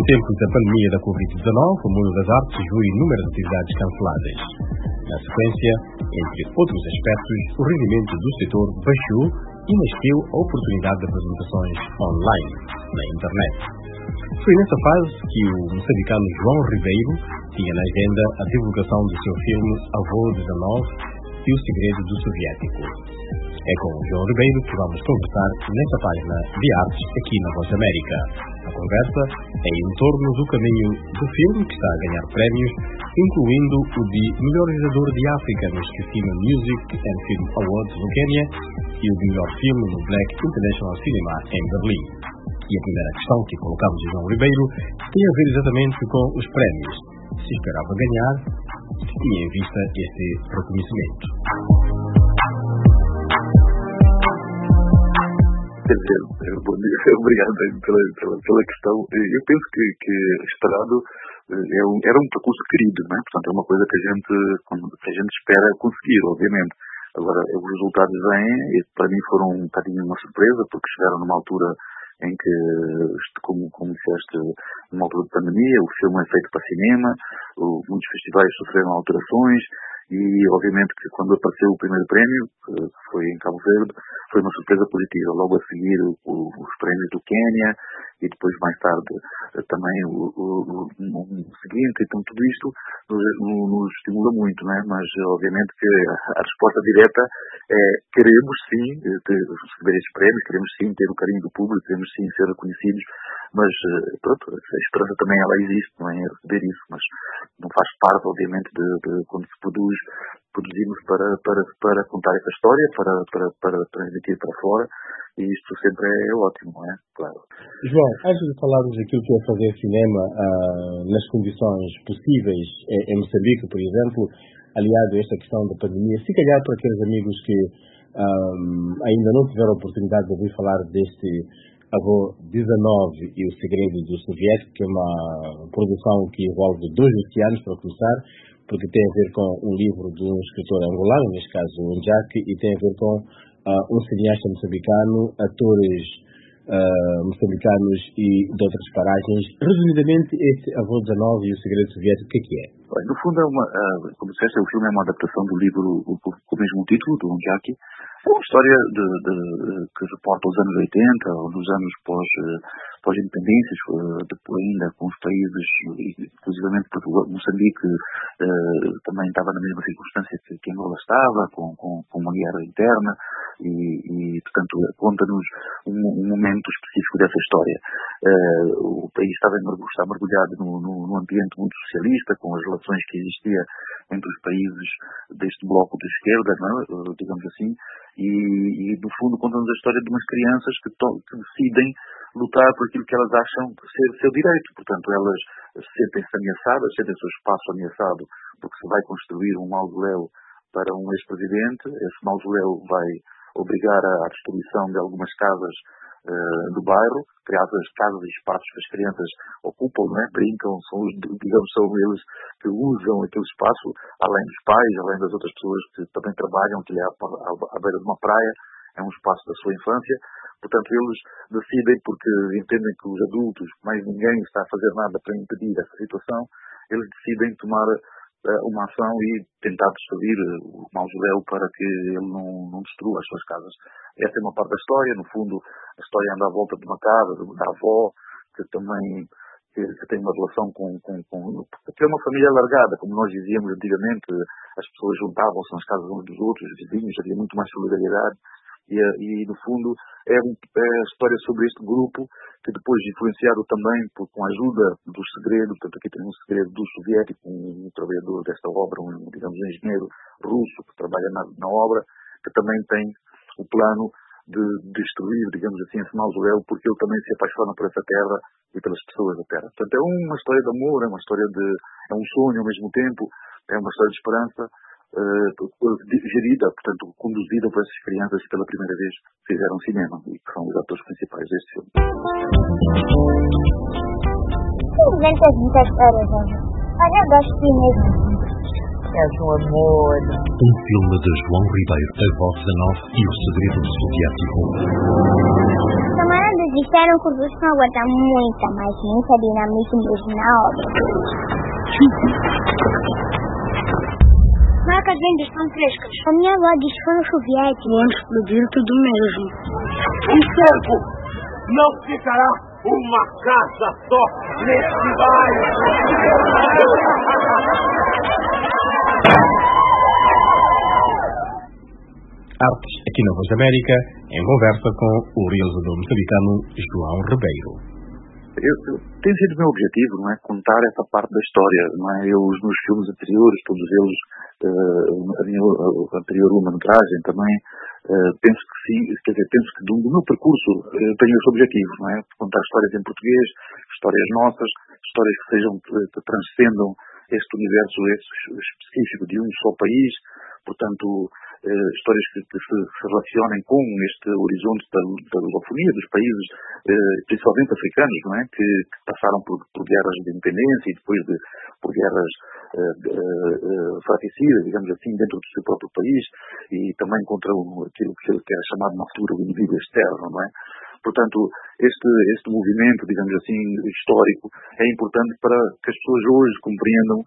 tempos da pandemia da Covid-19, o mundo das artes viu inúmeras atividades canceladas. Na sequência, entre outros aspectos, o rendimento do setor baixou e nasceu a oportunidade de apresentações online, na internet. Foi nessa fase que o moçambicano João Ribeiro tinha na agenda a divulgação do seu filme Avô 19 e o Segredo do Soviético. É com o João Ribeiro que vamos conversar nesta página de artes aqui na Voz América. A conversa é em torno do caminho do filme que está a ganhar prémios, incluindo o de melhor realizador de África no Scafina Music and Film Awards no Quênia e o de melhor filme no Black International Cinema em Berlim. E a primeira questão que colocamos a João Ribeiro tem a ver exatamente com os prémios. Se esperava ganhar, se tinha em vista esse reconhecimento. Obrigado pela questão. Eu penso que esperado era um percurso querido, não é? Portanto, é uma coisa que a gente espera conseguir, obviamente. Agora, os resultados vêm e para mim foram um bocadinho uma surpresa, porque chegaram numa altura em que, como disseste, numa altura de pandemia, o filme é feito para cinema, muitos festivais sofreram alterações e, obviamente, que quando apareceu o primeiro prémio, que foi em Cabo Verde, foi uma surpresa positiva. Logo a seguir, os prémios do Quênia e depois, mais tarde, também o seguinte. Então, tudo isto nos estimula muito, não é? Mas, obviamente, que a resposta direta é queremos, sim, receber estes prémios, queremos, sim, ter o carinho do público, queremos, sim, ser reconhecidos, mas, pronto, a esperança também, ela existe, não é? Receber isso, mas não faz parte, obviamente, de quando se produzimos para contar essa história, para transmitir para fora, e isto sempre é ótimo, não é? Claro. João, antes de falarmos daquilo que é fazer cinema nas condições possíveis em Moçambique, por exemplo, aliado a esta questão da pandemia, se calhar para aqueles amigos que ainda não tiveram a oportunidade de ouvir falar deste Avô 19 e o Segredo do Soviético, que é uma produção que envolve 2 oceanos, para começar, porque tem a ver com um livro de um escritor angolano, neste caso o Njaki, e tem a ver com um cineasta moçambicano, atores moçambicanos e de outras paragens. Resumidamente, este Avô 19 e o Segredo Soviético, o que é? No fundo, como disseste, o filme é uma adaptação do livro com o mesmo título, do Njaki. É uma história que reporta os anos 80, ou dos anos pós-independências, depois ainda com os países, inclusivamente porque Moçambique também estava na mesma circunstância que Angola estava, com uma guerra interna, e portanto, conta-nos um momento específico dessa história. O país está mergulhado num ambiente muito socialista, com as relações que existia entre os países deste bloco de esquerda, não é? Digamos assim, e no fundo conta-nos a história de umas crianças que decidem lutar por aquilo que elas acham ser seu direito. Portanto, elas sentem-se ameaçadas, sentem o seu espaço ameaçado, porque se vai construir um mausoléu para um ex-presidente. Esse mausoléu vai obrigar à destruição de algumas casas do bairro, criadas casas e espaços que as crianças ocupam, não é? Brincam, são eles que usam aquele espaço, além dos pais, além das outras pessoas que também trabalham, que é à beira de uma praia, é um espaço da sua infância. Portanto, eles decidem, porque entendem que os adultos, mais ninguém está a fazer nada para impedir essa situação, eles decidem tomar uma ação e tentar destruir o mausoléu para que ele não destrua as suas casas. Essa é uma parte da história. No fundo, a história anda à volta de uma casa, da avó, que também que tem uma relação que é uma família alargada, como nós dizíamos antigamente. As pessoas juntavam-se nas casas uns dos outros, os vizinhos, havia muito mais solidariedade. E no fundo, é a história sobre este grupo, que depois, influenciado também com a ajuda do Segredo, portanto aqui tem um Segredo do Soviético, um trabalhador desta obra, um engenheiro russo que trabalha na obra, que também tem o plano de destruir, digamos assim, esse mausoléu, porque ele também se apaixona por essa terra e pelas pessoas da terra. Portanto, é uma história de amor, é um sonho ao mesmo tempo, é uma história de esperança, gerida, portanto, conduzida por essas crianças que pela primeira vez fizeram cinema e que são os atores principais deste filme. Inventas muitas histórias, olha, eu gosto de mesmo. És um amor. Um filme de João Ribeiro, Avô 19 e o Segredo do Soviético. Camarada Disseram que os ursos não aguentam muita dinamite mesmo na obra. Marcas vendas são frescas. A minha avó diz que foram soviéticos. Vão explodir tudo mesmo. O tempo não ficará uma casa só neste bairro. Artes, aqui na Voz da América, em conversa com o realizador moçambicano João Ribeiro. Tem sido o meu objetivo, não é? Contar essa parte da história, não é? Eu, nos filmes anteriores, todos eles, a minha anterior longa-metragem também, penso que sim, quer dizer, penso que do meu percurso tenho esse objetivo, não é? Contar histórias em português, histórias nossas, histórias que transcendam este universo específico de um só país, portanto, histórias que se relacionem com este horizonte da lusofonia dos países, principalmente africanos, não é? Que passaram por guerras de independência e depois por guerras fratricidas, digamos assim, dentro do seu próprio país, e também contra aquilo que era chamado na altura o inimigo externo, não é? Portanto, este movimento, digamos assim, histórico, é importante para que as pessoas hoje compreendam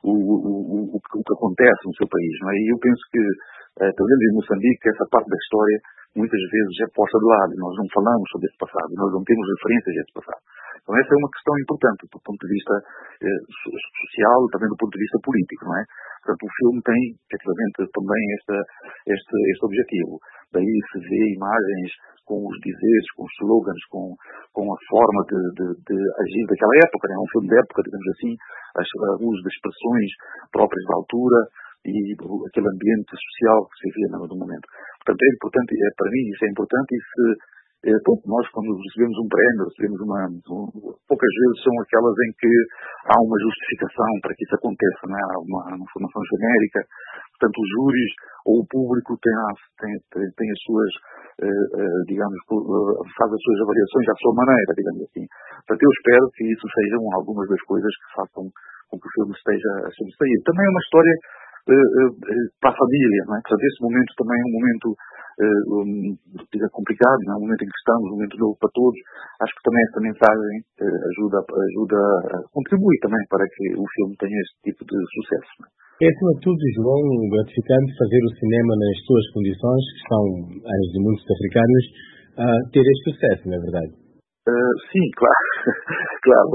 o que acontece no seu país, não é? E eu penso que, pelo menos em Moçambique, essa parte da história muitas vezes é posta de lado. Nós não falamos sobre esse passado, nós não temos referências a esse passado. Então essa é uma questão importante do ponto de vista social e também do ponto de vista político, não é? Portanto, o filme tem, efetivamente, também este objetivo. Daí se vê imagens com os dizeres, com os slogans, com a forma de agir daquela época, né? É um filme de época, digamos assim, o uso de expressões próprias da altura e aquele ambiente social que se via no momento. Portanto, é importante, para mim isso é importante, e se nós, quando recebemos um prémio, poucas vezes são aquelas em que há uma justificação para que isso aconteça, não é? Há uma informação genérica. Portanto, os júris ou o público tem as suas, digamos, faz as suas avaliações à sua maneira, digamos assim. Portanto, eu espero que isso sejam algumas das coisas que façam com que o filme esteja a sobressair. Também é uma história para a família, não é? Portanto, esse momento também é um momento complicado, não é? Um momento em que estamos, um momento novo para todos. Acho que também esta mensagem contribui também para que o filme tenha este tipo de sucesso, não é? É, acima de tudo, João, gratificante fazer o cinema nas suas condições, que são as de muitos africanos, ter este sucesso, não é verdade? Sim, claro. Claro.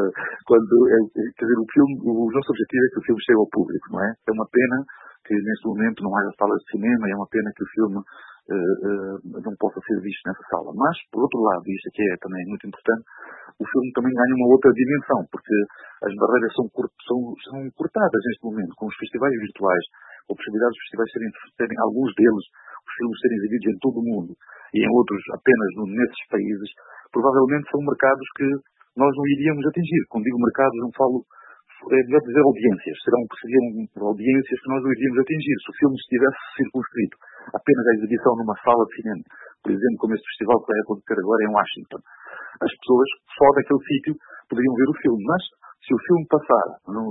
Quer dizer, o nosso objetivo é que o filme chegue ao público, não é? É uma pena que neste momento não haja salas de cinema, é uma pena que o filme não possa ser visto nessa sala. Mas, por outro lado, e isto aqui é também muito importante, o filme também ganha uma outra dimensão, porque as barreiras são cortadas neste momento, com os festivais virtuais, com a possibilidade dos festivais serem alguns deles, os filmes serem exibidos em todo o mundo, e em outros apenas nesses países. Provavelmente são mercados que nós não iríamos atingir. Quando digo mercados, não falo, é melhor dizer audiências. Seriam audiências que nós não iríamos atingir se o filme estivesse circunscrito apenas à exibição numa sala de cinema. Por exemplo, como este festival que vai acontecer agora em Washington. As pessoas só daquele sítio poderiam ver o filme. Mas se o filme passar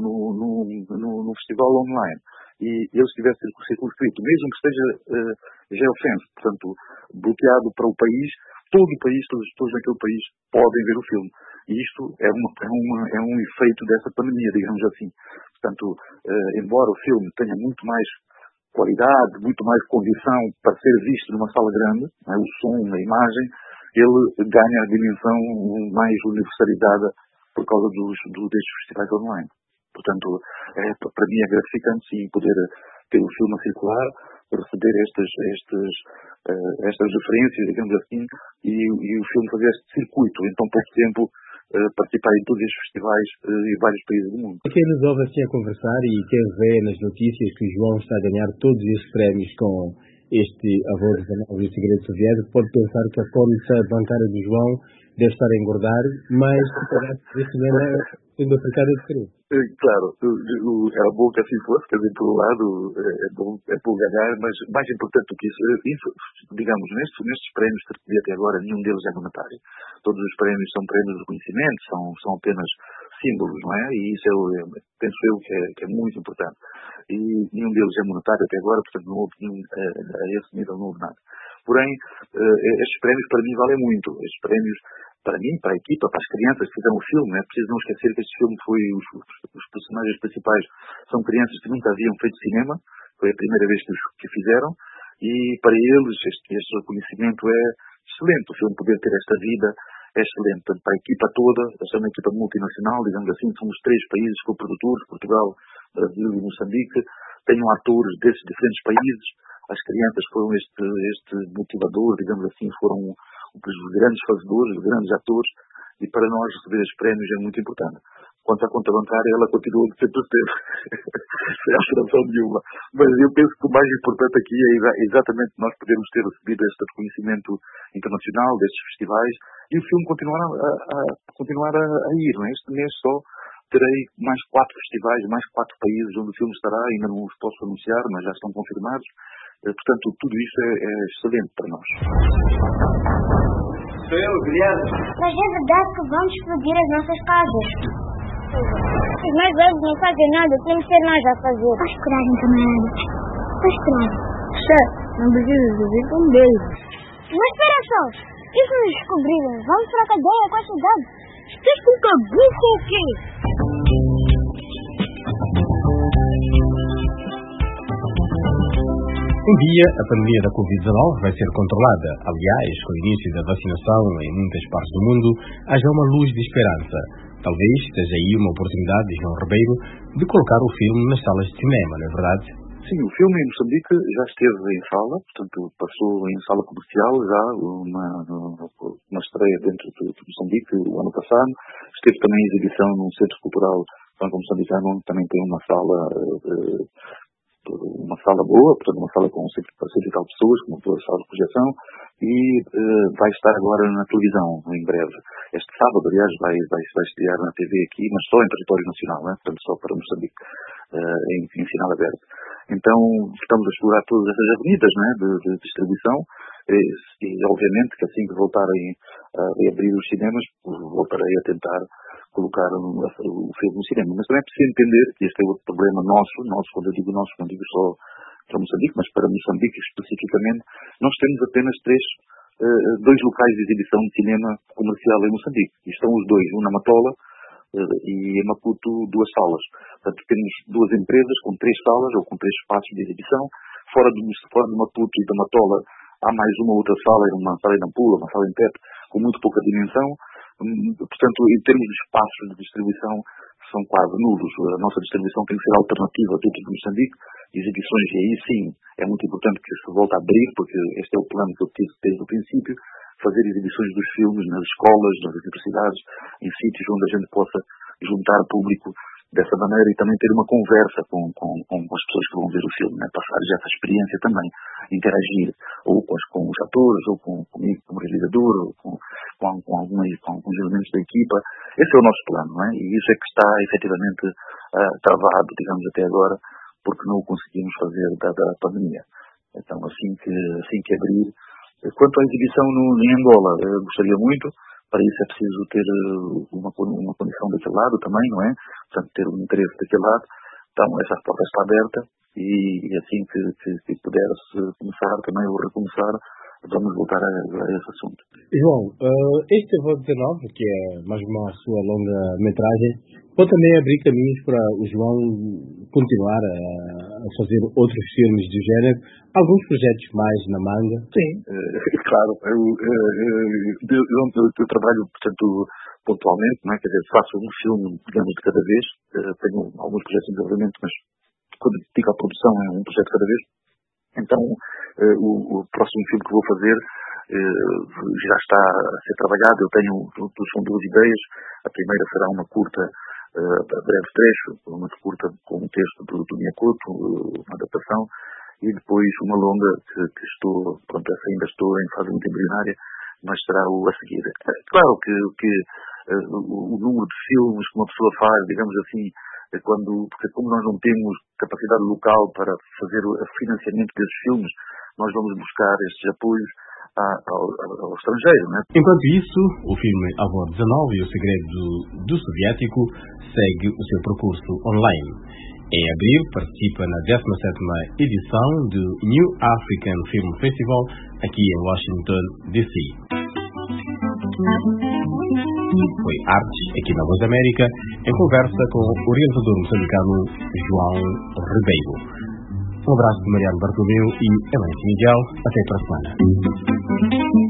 no festival online e ele estivesse circunscrito, mesmo que esteja geofence, portanto, bloqueado para o país, todo o país, todos naquele país podem ver o filme. E isto é um efeito dessa pandemia, digamos assim. Portanto, embora o filme tenha muito mais qualidade, muito mais condição para ser visto numa sala grande, né, o som, a imagem, ele ganha a dimensão mais universalizada por causa destes festivais online. Portanto, para mim é gratificante, sim, poder ter o filme a circular, receber estas referências, digamos assim, e o filme fazer este circuito em tão pouco tempo, participar em todos estes festivais em vários países do mundo. Quem nos ouve assim a conversar e quem vê nas notícias que o João está a ganhar todos estes prémios com este Avô dos Anéis e o Segredo Soviético, pode pensar que a pólice bancária do João deve estar a engordar, mas este cinema é uma precária diferente. Claro, era bom que assim fosse, quer dizer, por um lado é bom ganhar, mas mais importante do que isso, digamos, nestes prémios que até agora nenhum deles é monetário. Todos os prémios são prémios de reconhecimento, são apenas símbolos, não é? E isso penso eu que é muito importante. E nenhum deles é monetário até agora, portanto não houve nenhum, a esse nível não houve nada. Porém, estes prémios para mim valem muito. Estes prémios, para mim, para a equipa, para as crianças que fizeram o filme, é preciso não esquecer que este filme foi, os personagens principais são crianças que nunca haviam feito cinema, foi a primeira vez que o fizeram, e para eles este reconhecimento é excelente. O filme poder ter esta vida é excelente. Portanto, para a equipa toda, esta é uma equipa multinacional, digamos assim, somos 3 países co-produtores, Portugal, Brasil e Moçambique, tenham atores desses diferentes países. As crianças foram este motivador, digamos assim, foram os grandes fazedores, os grandes atores, e para nós receber estes prémios é muito importante. Quanto à conta bancária, ela continua de sempre esteve, sem alteração nenhuma. Mas eu penso que o mais importante aqui é exatamente nós podermos ter recebido este reconhecimento internacional destes festivais e o filme continuar a ir. Não é? Este mês só terei mais 4 festivais, mais 4 países onde o filme estará, ainda não os posso anunciar, mas já estão confirmados. Portanto, tudo isso é excelente para nós. Sou eu, Guilherme. Mas é verdade que vamos explodir as nossas casas. Os mais velhos não fazem nada, temos que ser nós a fazer. Faz coragem, camarada. Faz coragem. Chefe, não precisas ouvir bombeiros. Mas espera só, e se nos descobrirem? Vamos para a cadeia com a cidade. Estás com cabuco ou quê? Um dia, a pandemia da Covid-19 vai ser controlada. Aliás, com o início da vacinação em muitas partes do mundo, haja uma luz de esperança. Talvez esteja aí uma oportunidade de João Ribeiro de colocar o filme nas salas de cinema, não é verdade? Sim, o filme em Moçambique já esteve em sala, portanto passou em sala comercial já uma estreia dentro de Moçambique o ano passado. Esteve também em exibição num centro cultural franco-moçambicano, onde também tem uma sala boa, portanto uma sala com 100 e tal pessoas, com uma sala de projeção, e vai estar agora na televisão em breve. Este sábado, aliás, vai estrear na TV aqui, mas só em território nacional, né? Portanto só para Moçambique, em sinal aberto. Então estamos a explorar todas essas avenidas, né, de distribuição, e obviamente que assim que voltarem a reabrir os cinemas, voltarei a tentar colocar o filme no cinema. Mas também é preciso entender que este é outro problema nosso, quando eu digo nosso, não digo só para Moçambique, mas para Moçambique especificamente, nós temos apenas 2 locais de exibição de cinema comercial em Moçambique. E estão os 2, um na Matola e em Maputo 2 salas. Portanto, temos 2 empresas com 3 salas ou com 3 espaços de exibição. Fora de Maputo e da Matola há mais uma outra sala, uma sala em Nampula, uma sala em Tete, com muito pouca dimensão. Portanto, em termos de espaços de distribuição, são quase nulos. A nossa distribuição tem que ser alternativa dentro de Moçambique. Exibições, e aí sim, é muito importante que se volte a abrir, porque este é o plano que eu tive desde o princípio, fazer exibições dos filmes nas escolas, nas universidades, em sítios onde a gente possa juntar público dessa maneira e também ter uma conversa com as pessoas que vão ver o filme, né? Passar já essa experiência também, interagir ou com os atores, ou comigo como realizador, ou com alguns elementos da equipa. Esse é o nosso plano, não é? E isso é que está efetivamente travado, digamos, até agora, porque não o conseguimos fazer dada a pandemia. Então, assim que abrir. Quanto à exibição em Angola, gostaria muito. Para isso é preciso ter uma condição daquele lado também, não é? Portanto, ter um interesse daquele lado. Então, essa porta está aberta e assim que puder-se começar também ou recomeçar, vamos voltar a esse assunto. João, este Evo19, que é mais uma sua longa-metragem, pode também abrir caminhos para o João continuar a fazer outros filmes do género, alguns projetos mais na manga? Sim, claro. Eu trabalho, portanto, pontualmente, não é? Quer dizer, faço um filme, digamos, de cada vez. Tenho alguns projetos de desenvolvimento, mas quando digo a produção é um projeto de cada vez. Então, o próximo filme que vou fazer já está a ser trabalhado. São 2 ideias. A primeira será uma curta, breve trecho, uma curta com um texto do Miyakoto, uma adaptação, e depois uma longa que essa ainda estou em fase muito embrionária, mas será o a seguir. Claro que o número de filmes que uma pessoa faz, digamos assim, porque como nós não temos capacidade local para fazer o financiamento desses filmes, nós vamos buscar estes apoios ao estrangeiro, né? Enquanto isso, o filme Avô 19 e o Segredo do Soviético segue o seu percurso online. Em abril, participa na 17ª edição do New African Film Festival, aqui em Washington, D.C. Foi Artes, aqui na Voz da América, em conversa com o realizador moçambicano João Ribeiro. Um abraço de Mariano Bartolomeu e Elenco Miguel. Até para a semana.